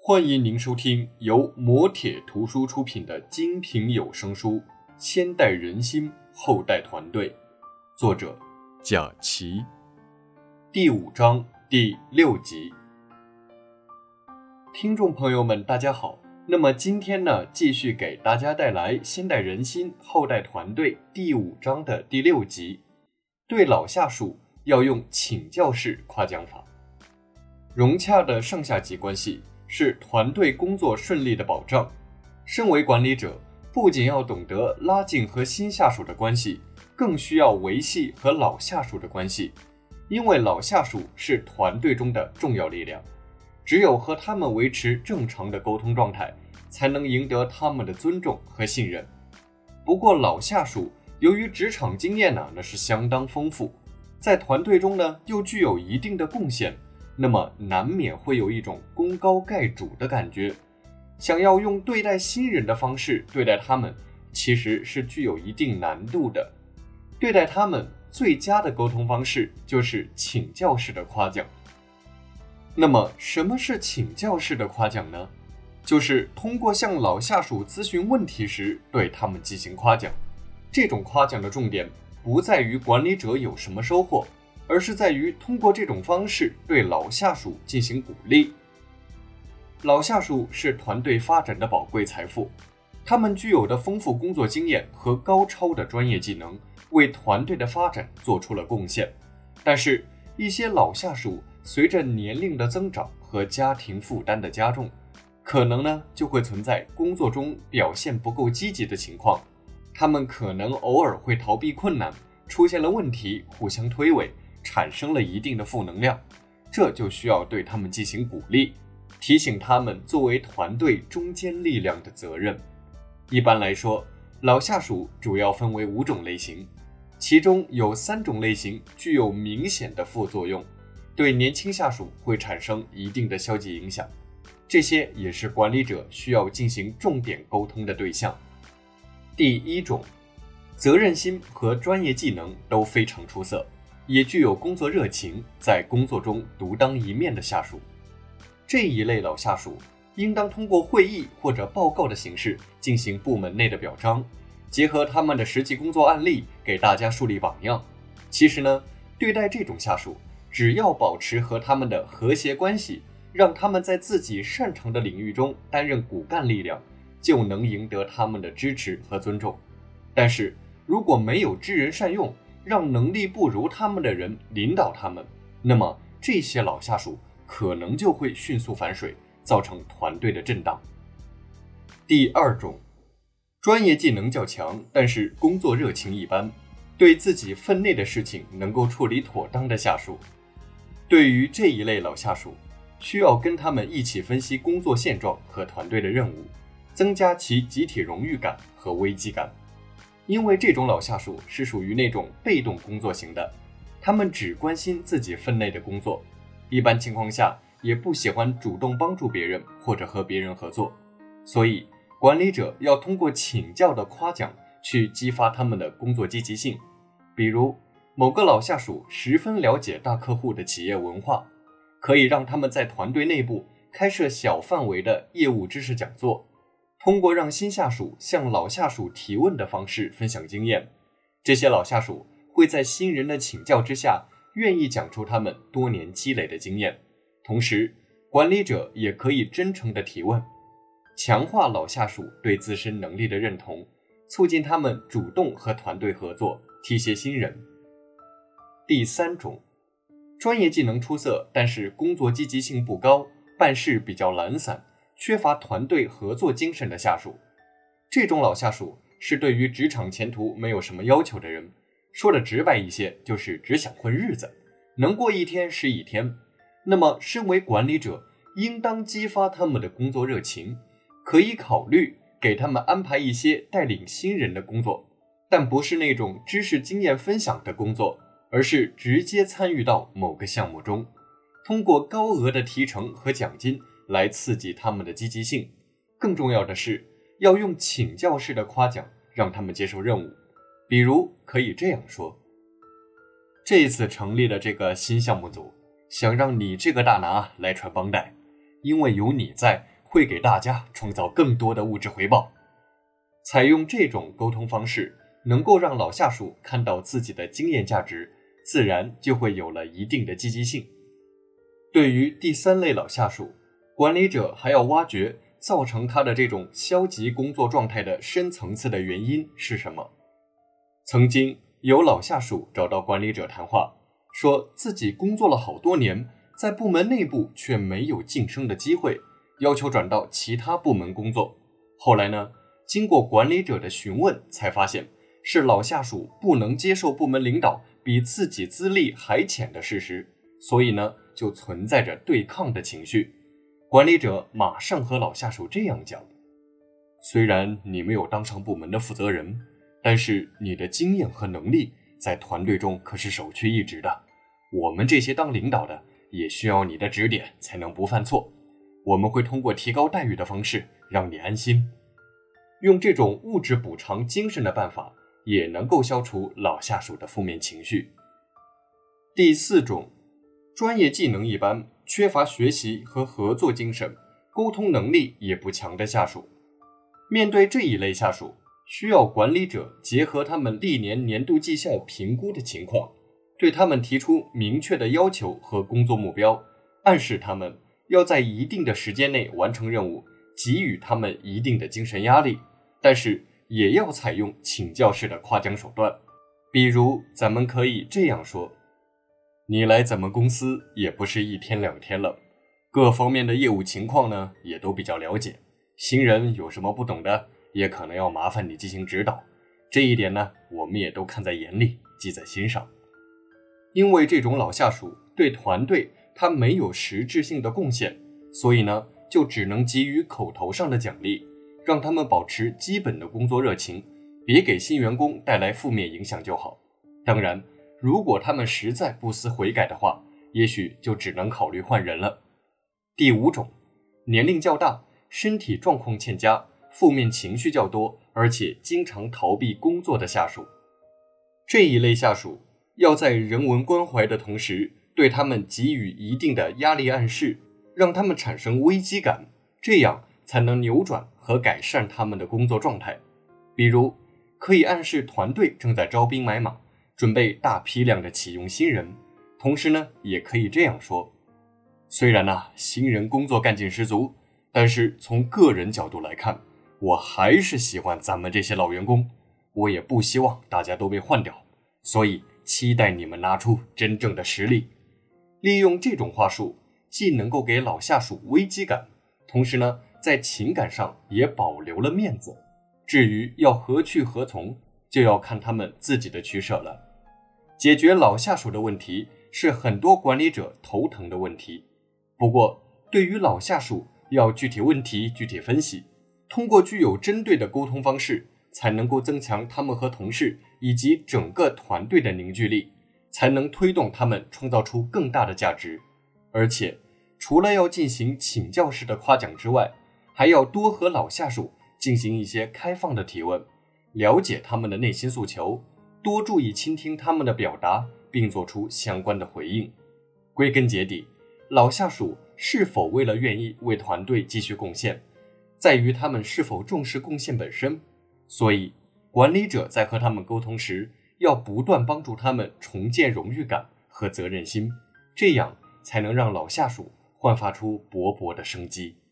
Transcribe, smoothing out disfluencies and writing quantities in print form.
欢迎您收听由磨铁图书出品的精品有声书《先代人心，后代团队》，作者贾琪，第5章第6集。听众朋友们大家好，那么今天呢，继续给大家带来《先代人心，后代团队》第5章的第6集，对老下属要用请教式夸奖法。融洽的上下级关系是团队工作顺利的保障。身为管理者，不仅要懂得拉近和新下属的关系，更需要维系和老下属的关系，因为老下属是团队中的重要力量，只有和他们维持正常的沟通状态，才能赢得他们的尊重和信任。不过老下属由于职场经验那是相当丰富，在团队中呢又具有一定的贡献，那么难免会有一种功高盖主的感觉，想要用对待新人的方式对待他们，其实是具有一定难度的。对待他们最佳的沟通方式就是请教式的夸奖。那么什么是请教式的夸奖呢？就是通过向老下属咨询问题时对他们进行夸奖。这种夸奖的重点不在于管理者有什么收获，而是在于通过这种方式对老下属进行鼓励。老下属是团队发展的宝贵财富，他们具有的丰富工作经验和高超的专业技能，为团队的发展做出了贡献。但是，一些老下属随着年龄的增长和家庭负担的加重，可能呢就会存在工作中表现不够积极的情况。他们可能偶尔会逃避困难，出现了问题互相推诿，产生了一定的负能量，这就需要对他们进行鼓励，提醒他们作为团队中坚力量的责任。一般来说，老下属主要分为5种类型，其中有3种类型具有明显的副作用，对年轻下属会产生一定的消极影响，这些也是管理者需要进行重点沟通的对象。第1种，责任心和专业技能都非常出色，也具有工作热情，在工作中独当一面的下属。这一类老下属应当通过会议或者报告的形式进行部门内的表彰，结合他们的实际工作案例给大家树立榜样。其实呢，对待这种下属，只要保持和他们的和谐关系，让他们在自己擅长的领域中担任骨干力量，就能赢得他们的支持和尊重。但是如果没有知人善用，让能力不如他们的人领导他们，那么这些老下属可能就会迅速反水，造成团队的震荡。第2种，专业技能较强，但是工作热情一般，对自己分内的事情能够处理妥当的下属。对于这一类老下属，需要跟他们一起分析工作现状和团队的任务，增加其集体荣誉感和危机感。因为这种老下属是属于那种被动工作型的，他们只关心自己分内的工作，一般情况下也不喜欢主动帮助别人或者和别人合作，所以管理者要通过请教的夸奖去激发他们的工作积极性。比如某个老下属十分了解大客户的企业文化，可以让他们在团队内部开设小范围的业务知识讲座，通过让新下属向老下属提问的方式分享经验，这些老下属会在新人的请教之下，愿意讲出他们多年积累的经验。同时，管理者也可以真诚地提问，强化老下属对自身能力的认同，促进他们主动和团队合作，提携新人。第3种，专业技能出色，但是工作积极性不高，办事比较懒散，缺乏团队合作精神的下属。这种老下属是对于职场前途没有什么要求的人，说的直白一些，就是只想混日子，能过一天是一天。那么身为管理者，应当激发他们的工作热情，可以考虑给他们安排一些带领新人的工作，但不是那种知识经验分享的工作，而是直接参与到某个项目中，通过高额的提成和奖金来刺激他们的积极性。更重要的是，要用请教式的夸奖让他们接受任务。比如可以这样说，这一次成立了这个新项目组，想让你这个大拿来传帮带，因为有你在， 会给大家创造更多的物质回报。采用这种沟通方式，能够让老下属看到自己的经验价值，自然就会有了一定的积极性。对于第三类老下属，管理者还要挖掘造成他的这种消极工作状态的深层次的原因是什么。曾经有老下属找到管理者谈话，说自己工作了好多年，在部门内部却没有晋升的机会，要求转到其他部门工作。后来呢，经过管理者的询问，才发现是老下属不能接受部门领导比自己资历还浅的事实，所以呢，就存在着对抗的情绪。管理者马上和老下属这样讲：虽然你没有当上部门的负责人，但是你的经验和能力在团队中可是首屈一指的，我们这些当领导的也需要你的指点才能不犯错，我们会通过提高待遇的方式让你安心。用这种物质补偿精神的办法，也能够消除老下属的负面情绪。第四种，专业技能一般，缺乏学习和合作精神，沟通能力也不强的下属。面对这一类下属，需要管理者结合他们历年年度绩效评估的情况，对他们提出明确的要求和工作目标，暗示他们要在一定的时间内完成任务，给予他们一定的精神压力，但是也要采用请教式的夸奖手段。比如咱们可以这样说：你来咱们公司也不是1天2天了，各方面的业务情况呢也都比较了解，新人有什么不懂的也可能要麻烦你进行指导，这一点呢我们也都看在眼里，记在心上。因为这种老下属对团队他没有实质性的贡献，所以呢就只能给予口头上的奖励，让他们保持基本的工作热情，别给新员工带来负面影响就好。当然，如果他们实在不思悔改的话，也许就只能考虑换人了。第五种，年龄较大，身体状况欠佳，负面情绪较多，而且经常逃避工作的下属。这一类下属要在人文关怀的同时，对他们给予一定的压力暗示，让他们产生危机感，这样才能扭转和改善他们的工作状态。比如，可以暗示团队正在招兵买马，准备大批量的启用新人。同时呢，也可以这样说：虽然新人工作干劲十足，但是从个人角度来看，我还是喜欢咱们这些老员工，我也不希望大家都被换掉，所以期待你们拿出真正的实力。利用这种话术，既能够给老下属危机感，同时呢，在情感上也保留了面子。至于要何去何从，就要看他们自己的取舍了。解决老下属的问题是很多管理者头疼的问题，不过对于老下属要具体问题具体分析，通过具有针对的沟通方式，才能够增强他们和同事以及整个团队的凝聚力，才能推动他们创造出更大的价值。而且除了要进行请教式的夸奖之外，还要多和老下属进行一些开放的提问，了解他们的内心诉求，多注意倾听他们的表达，并做出相关的回应。归根结底，老下属是否为了愿意为团队继续贡献，在于他们是否重视贡献本身。所以，管理者在和他们沟通时，要不断帮助他们重建荣誉感和责任心，这样才能让老下属焕发出勃勃的生机。